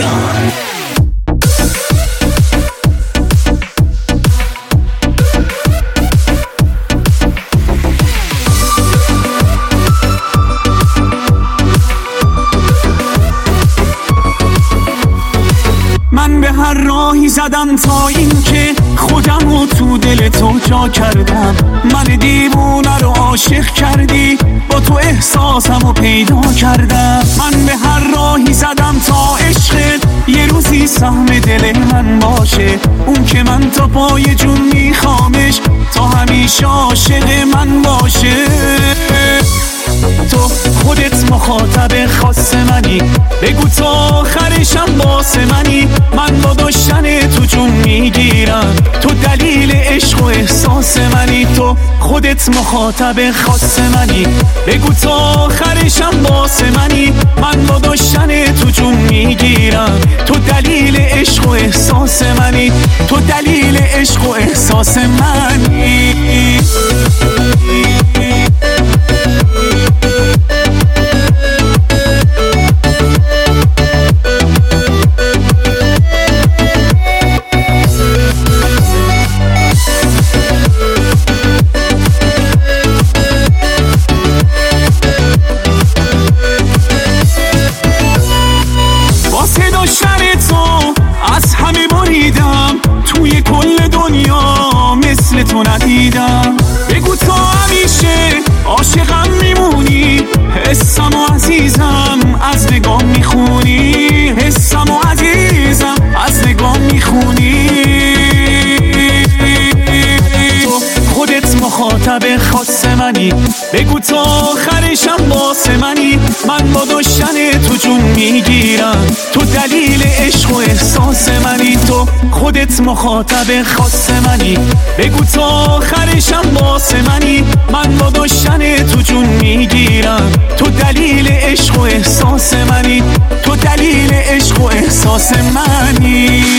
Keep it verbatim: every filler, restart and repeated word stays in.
من به هر راهی زدم تا این که خودم رو تو دل تو جا کردم. من دیوونه رو عاشق کردی، با تو احساسم رو پیدا کردم. من به هر راهی زدم تا عشقت یه روزی سهم دل من باشه. اون که من تا پای جون میخوامش، تا همیشه عاشق من باشه. تو خودت مخاطب خاص منی، بگو تا آخرشم واسه منی. من با داشتن تو جون میگیرم، تو دلیل عشق و احساس منی. تو خودت مخاطب خاص منی، بگو تا آخرشم واسه منی. من با داشتن تو جون میگیرم، تو دلیل عشق و احساس منی. تو دلیل عشق و احساس منی. از همه بریدم، توی کل دنیا مثل تو ندیدم. بگو تا همیشه عاشقم میمونی، حسم و عزیزم از نگاه میخونی. حسم و عزیزم از نگاه میخونی. تو خودت مخاطب خاص منی، بگو تا آخرشم واسه منی. من با داشتن تو جون میگیرم، تو دلیل عشق و احساس منی. تو خودت مخاطب خاص منی، بگو تا آخرشم واسه منی. من با داشتن تو جون میگیرم، تو دلیل عشق و احساس منی. تو دلیل عشق و احساس منی.